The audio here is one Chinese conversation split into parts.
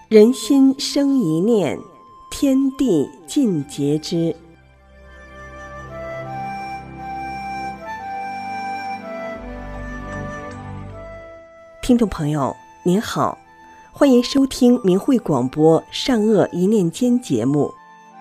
人心生一念，天地尽皆知。听众朋友您好，欢迎收听明慧广播善恶一念间节目。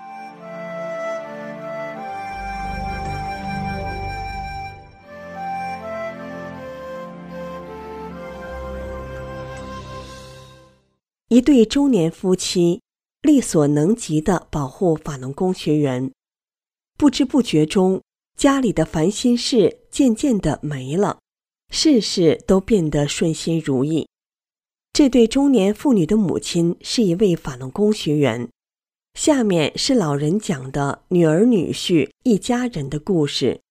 一对中年夫妻力所能及地保护法轮功学员，不知不觉中，家里的烦心事渐渐地没了，事事都变得顺心如意。这对中年妇女的母亲是一位法轮功学员。下面是老人讲的女儿女婿一家人的故事。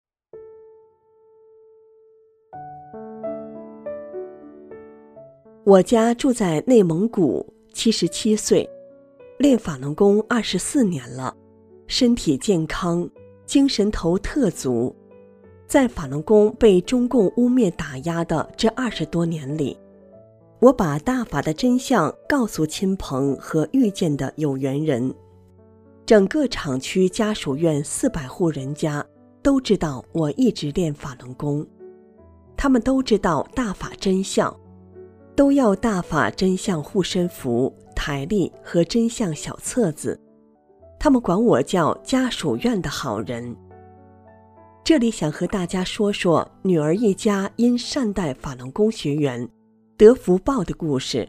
我家住在内蒙古，77岁，练法轮功24年了，身体健康，精神头特足。在法轮功被中共污蔑打压的这20多年里，我把大法的真相告诉亲朋和遇见的有缘人。整个厂区家属院400户人家都知道我一直练法轮功，他们都知道大法真相，都要大法真相护身符、台历和真相小册子，他们管我叫家属院的好人。这里想和大家说说女儿一家因善待法轮功学员得福报的故事。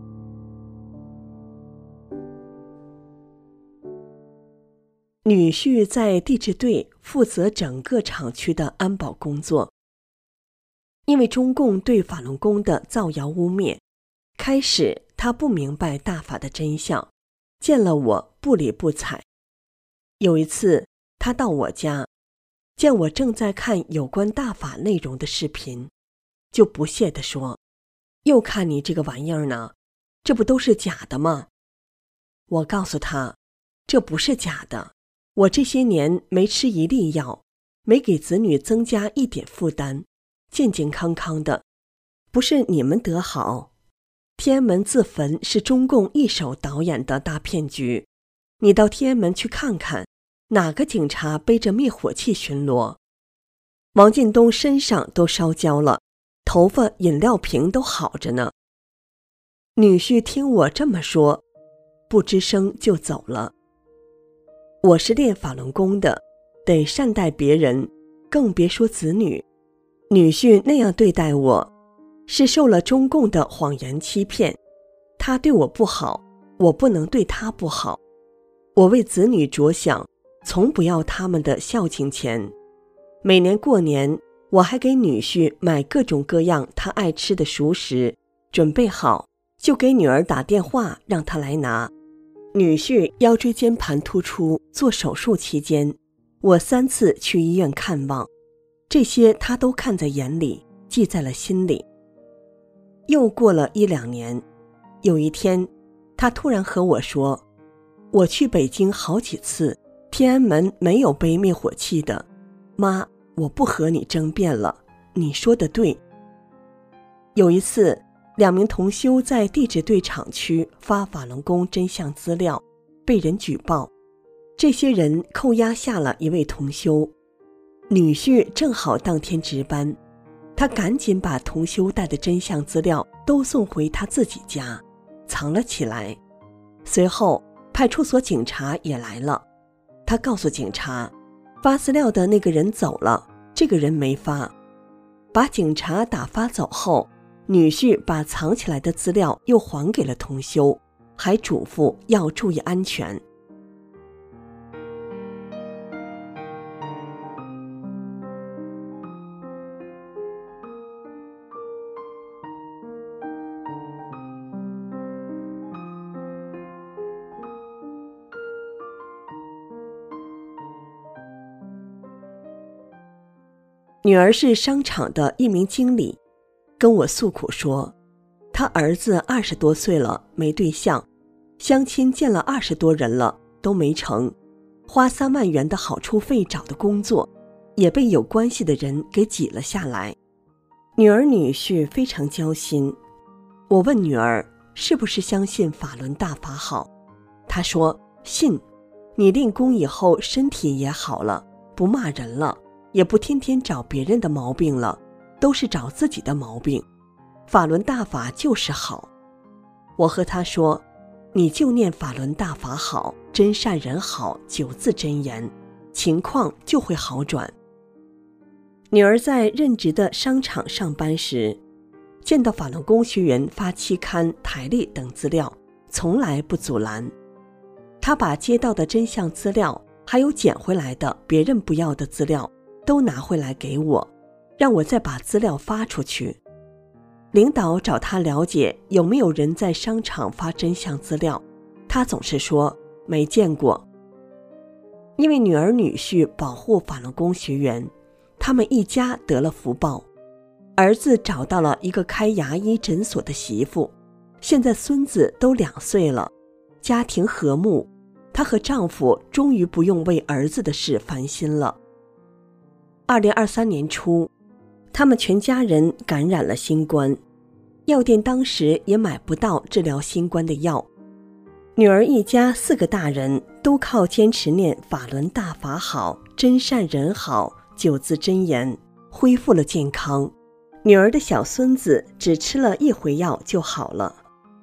女婿在地质队负责整个厂区的安保工作。因为中共对法轮功的造谣污蔑，开始他不明白大法的真相，见了我不理不睬。有一次他到我家，见我正在看有关大法内容的视频，就不屑地说：“又看你这个玩意儿呢，这不都是假的吗？”我告诉他，这不是假的，我这些年没吃一粒药，没给子女增加一点负担，健健康康的，不是你们得好。天安门自焚是中共一手导演的大骗局，你到天安门去看看，哪个警察背着灭火器巡逻？王进东身上都烧焦了，头发饮料瓶都好着呢。女婿听我这么说，不吱声就走了。我是练法轮功的，得善待别人，更别说子女。女婿那样对待我，是受了中共的谎言欺骗。他对我不好，我不能对他不好。我为子女着想，从不要他们的孝敬钱。每年过年，我还给女婿买各种各样他爱吃的熟食，准备好就给女儿打电话让他来拿。女婿腰椎间盘突出，做手术期间，我3次去医院看望，这些他都看在眼里，记在了心里。又过了1-2年，有一天他突然和我说，我去北京好几次，天安门没有背灭火器的，妈，我不和你争辩了，你说的对。有一次2名同修在地质队厂区发法轮功真相资料，被人举报，这些人扣押下了一位同修。女婿正好当天值班，他赶紧把同修带的真相资料都送回他自己家，藏了起来。随后派出所警察也来了，他告诉警察，发资料的那个人走了，这个人没发。把警察打发走后，女婿把藏起来的资料又还给了同修，还嘱咐要注意安全。女儿是商场的一名经理，跟我诉苦说，她儿子20多岁了，没对象，相亲见了20多人了，都没成，花3万元的好处费找的工作，也被有关系的人给挤了下来。女儿女婿非常焦心。我问女儿， 是不是相信法轮大法好？他说信，你练功以后身体也好了，不骂人了，也不天天找别人的毛病了，都是找自己的毛病。法轮大法就是好。我和他说，你就念法轮大法好，真善人好9字真言，情况就会好转。女儿在任职的商场上班时，见到法轮功学员发期刊、台历等资料，从来不阻拦。她把接到的真相资料，还有捡回来的别人不要的资料，都拿回来给我，让我再把资料发出去。领导找她了解有没有人在商场发真相资料，她总是说没见过。因为女儿女婿保护法轮功学员，他们一家得了福报。儿子找到了一个开牙医诊所的媳妇，现在孙子都2岁了，家庭和睦，她和丈夫终于不用为儿子的事烦心了。2023年初，他们全家人感染了新冠，药店当时也买不到治疗新冠的药。女儿一家4个大人都靠坚持念法轮大法好，真善人好9字真言，恢复了健康。女儿的小孙子只吃了1回药就好了。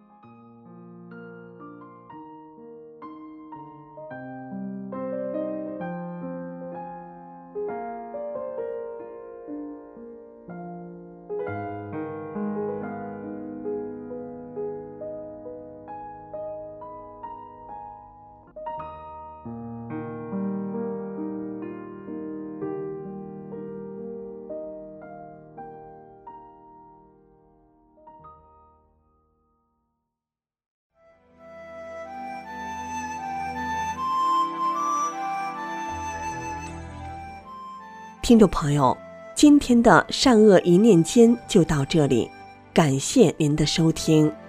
听众朋友，今天的善恶一念间就到这里，感谢您的收听。